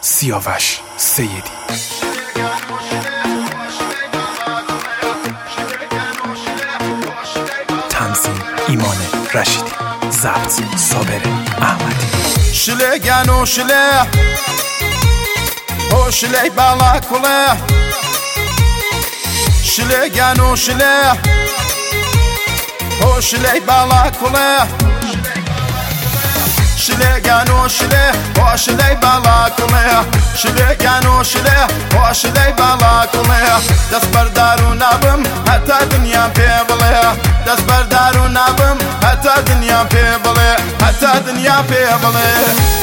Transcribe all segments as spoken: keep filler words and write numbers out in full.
سیاوش سیدی. تنظیم ایمان رشیدی. ضبط صابر احمدی. شله گانو شله او شله بالا کله شله گانو شله او شله بالا کله شله گانو شله او شله بالا کله شله گانو شله او شله بالا کله دست بردارو نبم حتی دنیا پی بله دست بردارو نبم حتی دنیا پی بله حتی دنیا پی بله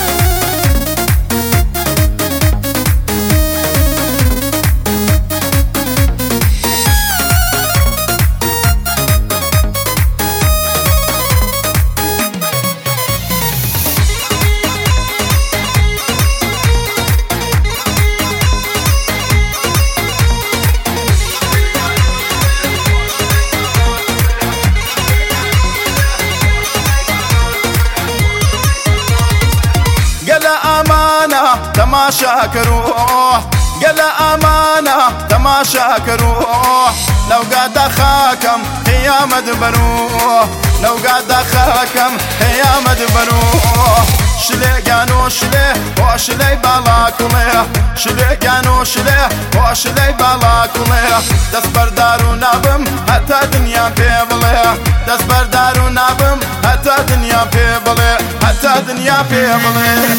تماشا كروح قال أمانة تماشا كروح لو قاد خاكم قيامة بروح لو قاد خاكم قيامة بروح شلي قانو شلي وشلي بالاكله شلي قانو شلي وشلي بالاكله دست بردارو نبم حتى دنيا بيبله دست بردارو نبم حتى دنيا بيبله حتى دنيا بيبله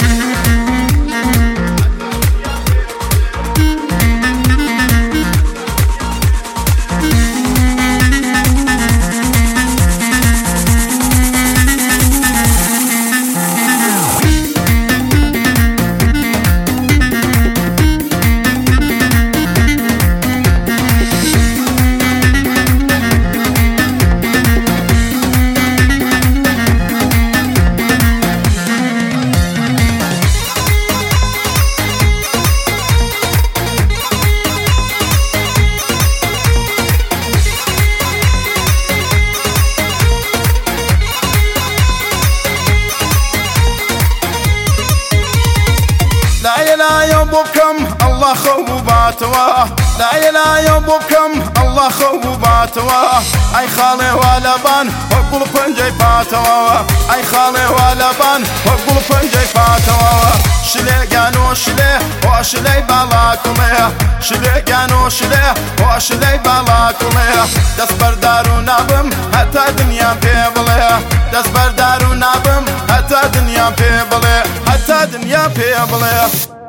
لا لا يبكم الله خوباتوا لا لا يبكم الله خوباتوا اي خالي ولا بان وقول فنجي فاتوا اي خالي ولا بان وقول فنجي فاتوا شلي قانو شلي وشلي بالاكله شلي قانو شلي وشلي بالاكله دست بردارو نبم حتى دنيا بيبله دست بردارو نبم حتى دنيا بيبله حتى دنيا بيبله